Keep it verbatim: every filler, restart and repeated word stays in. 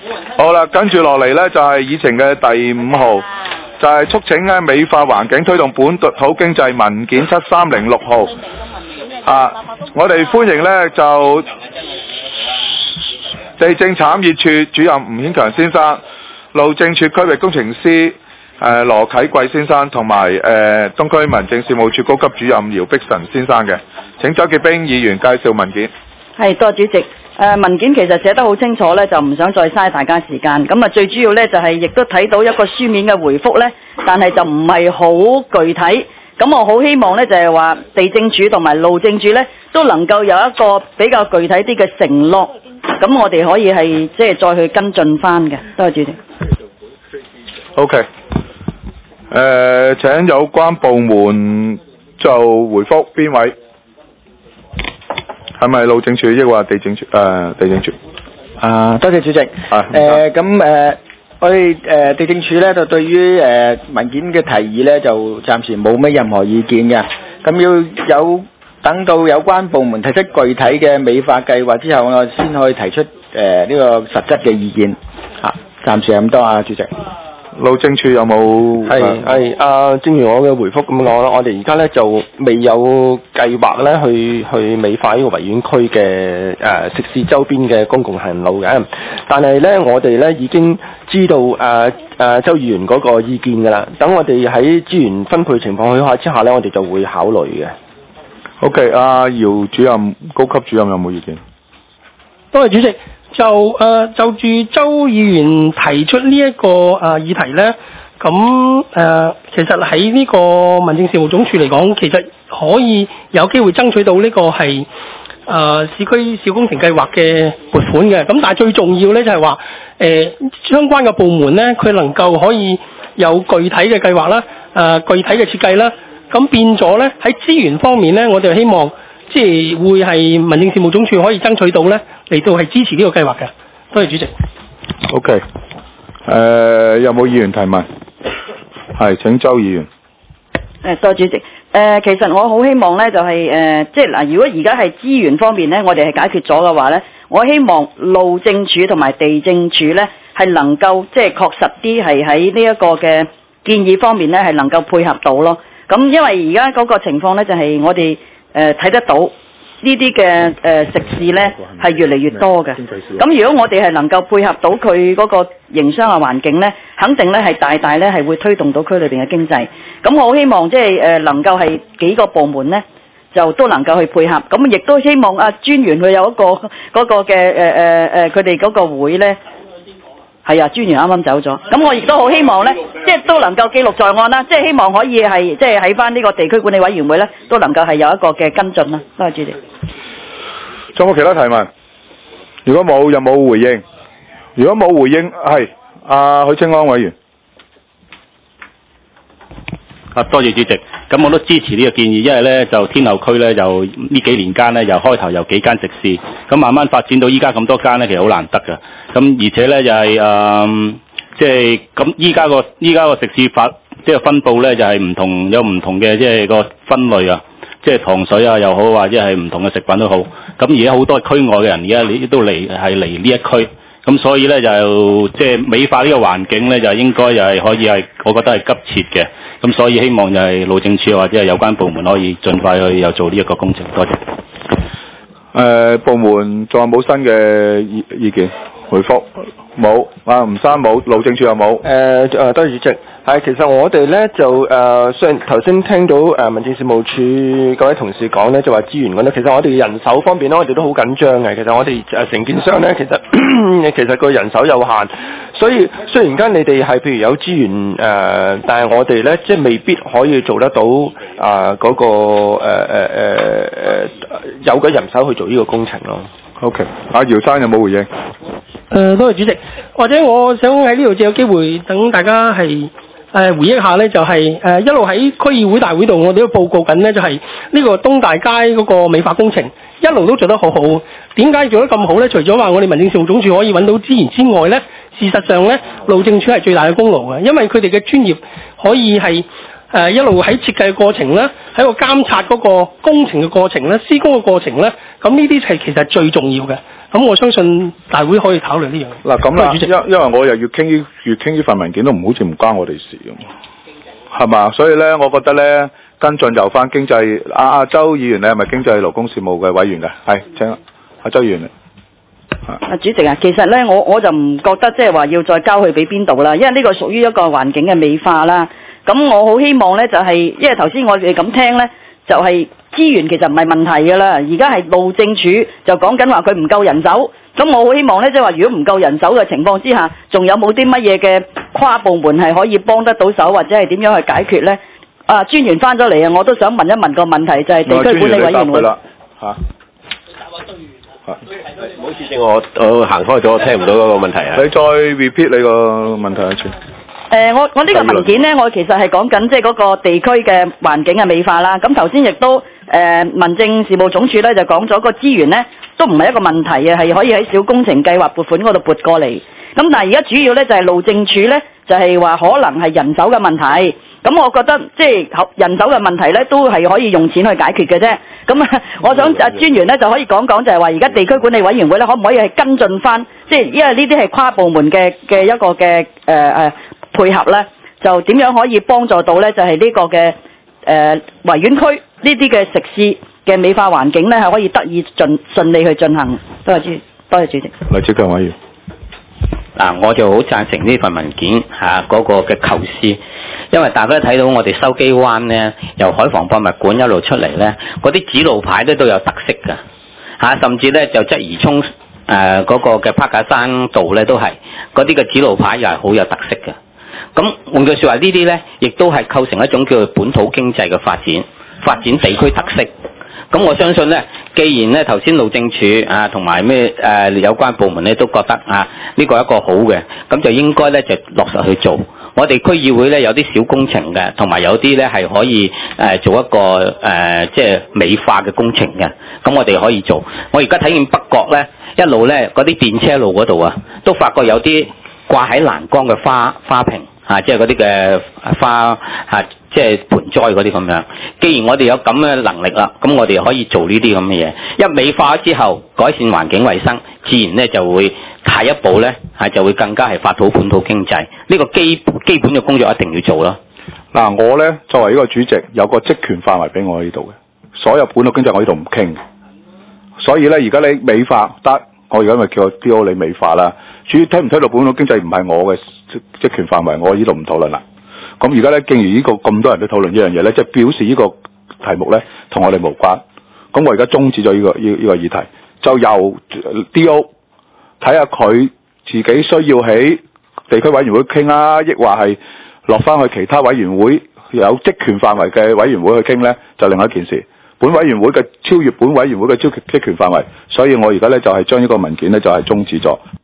好啦，跟住落嚟呢，就係議程嘅第五號，就係促請咧美化環境，推動本土經濟文件七三零六號。啊，我哋歡迎呢，就地政產業處主任吳顯強先生、路政處區域工程師誒羅啟貴先生，同埋誒東區民政事務處高級主任姚碧臣先生嘅。請周潔冰議員介紹文件。 係，多謝主席。誒、呃、文件其實寫得好清楚咧，就唔想再嘥大家時間。咁啊，最主要咧就係、是、亦都睇到一個書面嘅回覆咧，但係就唔係好具體。咁我好希望咧就係、是、話地政署同埋路政署咧都能夠有一個比較具體啲嘅承諾。咁我哋可以係即係再去跟進翻嘅。多謝主席。 OK。誒，請有關部門就回覆邊位？係咪路政署抑或地政署？誒、呃，地政署。 啊，多謝主席。 啊， 誒，咁誒，我哋誒地政署咧就對於誒文件嘅提議咧就暫時冇咩任何意見嘅。咁要有等到有關部門提出具體嘅美化計劃之後，我先可以提出誒呢個實質嘅意見。嚇，暫時係咁多啊，主席。 路政署有冇？ 係係啊，正如我嘅回覆咁講啦，我哋而家咧就未有計劃咧去去美化呢個維園區嘅誒食肆周邊嘅公共行路嘅，但係咧我哋咧已經知道誒誒、呃呃、周議員嗰個意見㗎啦。等我哋喺資源分配情況許可之下咧，我哋就會考慮嘅。 OK， 阿姚主任、高級主任有冇意見？ 多謝主席。就誒、呃、就住周議員提出呢、這、一個誒、呃、議題呢，咁誒、呃、其實喺呢個民政事務總署嚟講，其實可以有機會爭取到呢個係誒、呃、市區小工程計劃嘅撥款嘅。咁但係最重要呢，就係話誒相關嘅部門呢，佢能夠可以有具體嘅計劃啦，誒、呃、具體嘅設計啦，咁變咗呢，喺資源方面呢，我哋希望即係會係民政事務總署可以爭取到呢，嚟到係支持呢個計劃嘅。多謝主席。 OK，誒、呃、有冇議員提問？係，請周議員。 誒，多謝主席。誒、呃，其實我好希望呢，就係、是、誒、呃，即係嗱，如果而家係資源方面呢，我哋係解決咗嘅話呢，我希望路政署同埋地政署呢，係能夠即係確實啲係喺呢一個嘅建議方面呢，係能夠配合到咯。咁因為而家嗰個情況呢，就係、是、我哋誒睇得到。呢啲嘅誒食肆呢係越嚟越多嘅，咁如果我哋係能夠配合到佢嗰個營商嘅環境呢，肯定呢係大大呢係會推動到區裏邊嘅經濟。咁我好希望即係誒能夠係幾個部門呢就都能夠去配合，咁亦都希望啊專員佢有一個嗰個嘅誒誒誒佢哋嗰個會呢。係啊，專員啱啱走咗，咁我亦都好希望呢，即係都能夠記錄在案啦，即係希望可以係即係喺翻呢個地區管理委員會呢，都能夠係有一個嘅跟進啦。多謝主席。 仲有冇其他提問？如果冇，有冇回應？如果冇回應，係阿許清安委員。 啊，多謝主席。咁我都支持呢個建議，因為咧就天后區咧就呢幾年間咧由開頭有幾間食肆，咁慢慢發展到依家咁多間咧，其實好難得㗎。咁而且咧就係、是、誒，即係咁依家個依家個食肆法即係、就是、分佈咧就係、是、唔同有唔同嘅即係個分類啊，即、就、係、是、糖水啊又好，或者係唔同嘅食品都好。咁而家好多區外嘅人而家你都嚟係嚟呢一區。咁所以咧就即係美化呢個環境咧，就應該又係可以係，我覺得係急切嘅。咁所以希望就係路政署或者係有關部門可以盡快去又做呢一個工程。多謝。誒、 呃，部門仲有冇新嘅意意見回覆？冇啊，吳生冇，路政署又冇。 誒誒，多謝主席。係，其實我哋咧就誒，雖然頭先聽到誒民政事務處各位同事講咧，就話資源嗰度，其實我哋人手方面咧，我哋都好緊張嘅。其實我哋誒承建商咧，其實其實個人手有限，所以雖然間你哋係譬如有資源誒、呃，但係我哋咧即係未必可以做得到啊嗰、呃那個誒誒誒誒有個人手去做呢個工程咯。 OK， 阿姚生有冇回應？誒、 呃，多謝主席。或者我想喺呢度借個機會，等大家係誒、呃、回憶下呢，就係、是、誒、呃、一路喺區議會大會度，我哋都報告緊呢，就係、是、呢個東大街嗰個美化工程一路都做得好好。點解做得咁好呢？除咗話我哋民政事務總署可以揾到資源之外呢，事實上呢，路政署係最大嘅功勞嘅，因為佢哋嘅專業可以係。誒、呃、一路喺設計嘅過程咧，喺個監察嗰個工程嘅過程咧，施工嘅過程咧，咁呢啲係其實最重要嘅。 咁我相信大會可以考慮呢樣。 嗱咁啦， 主席因因為我又要傾呢越傾呢份文件都唔好似唔關我哋事咁，係嘛？所以咧，我覺得咧跟進由翻經濟阿阿周議員，你係咪經濟勞工事務嘅委員㗎？係請阿周議員。 啊，主席啊，其實咧，我我就唔覺得即係話要再交去俾邊度啦，因為呢個屬於一個環境嘅美化啦。咁我好希望咧，就係、是、因為頭先我哋咁聽咧，就係、是、資源其實唔係問題㗎啦。而家係路政署就講緊話佢唔夠人手。咁我好希望咧，即係話如果唔夠人手嘅情況之下，仲有冇啲乜嘢嘅跨部門係可以幫得到手，或者係點樣去解決咧？啊，專員翻咗嚟啊，我都想問一問個問題，就係、是、地區管理委員會。 啦嚇。 唔好意思，我我行開咗，我聽唔到嗰個問題啊！ 你再 repeat 你個問題一次。 誒，我我呢個文件呢，我其實係講緊即係嗰個地區嘅環境嘅美化啦。咁頭先亦都誒、呃、民政事務總署咧就講咗個資源呢，都唔係一個問題嘅，係可以喺小工程計劃撥款嗰度撥過嚟。咁但係而家主要呢，就係、是、路政署呢，就係、是、話可能係人手嘅問題。咁我覺得即係人手嘅問題呢，都係可以用錢去解決嘅啫。咁啊，我想啊專員呢，就可以講講，就係話而家地區管理委員會呢，可唔可以係跟進翻？即係因為呢啲係跨部門嘅嘅一個嘅誒誒配合呢，就點樣可以幫助到呢？就係、是、呢個嘅誒維園區呢啲嘅食肆嘅美化環境呢，係可以得以盡順利去進行。多謝主，多謝主席。 黎志強委員。 嗱，我就好贊成呢份文件嚇嗰、那個嘅構思，因為大家睇到我哋筲箕灣呢，由海防博物館一路出嚟呢，嗰啲指路牌咧都有特色㗎嚇，甚至呢就鰂魚涌誒嗰個嘅柏架山道呢，都係嗰啲嘅指路牌又係好有特色嘅。咁換句説話，呢啲呢亦都係構成一種叫做本土經濟嘅發展，發展地區特色。咁我相信呢，既然呢頭先路政署啊同埋咩誒有關部門呢都覺得啊呢個係一個好嘅，咁就應該呢就落實去做。我哋區議會呢有啲小工程嘅，同埋有啲呢係可以誒、呃、做一個誒、呃、即係美化嘅工程嘅，咁我哋可以做。我而家睇見北角呢一路呢嗰啲電車路嗰度啊，都發覺有啲掛喺欄杆嘅花花瓶啊，即係嗰啲嘅花啊。即係盆栽嗰啲咁樣，既然我哋有咁嘅能力啦，咁我哋可以做呢啲咁嘅嘢。一美化之後，改善環境衛生，自然咧就會下一步咧係就會更加係發土本土經濟。呢個基基本嘅工作一定要做咯。 嗱，我咧作為呢個主席，有個職權範圍俾我喺呢度嘅，所有本土經濟我呢度唔傾。所以咧，而家你美化得，我而家咪叫 D O 你美化啦。至於睇唔睇到本土經濟唔係我嘅職權範圍，我呢度唔討論啦。咁而家咧，正如呢個咁多人都討論呢樣嘢咧，即係表示呢個題目咧同我哋無關。咁我而家終止咗呢個呢呢個議題，就由 D O 睇下佢自己需要喺地區委員會傾啊，抑或係落翻去其他委員會有職權範圍嘅委員會去傾咧，就另一件事。本委員會嘅超越本委員會嘅超職權範圍，所以我而家咧就係將呢個文件咧就係終止咗。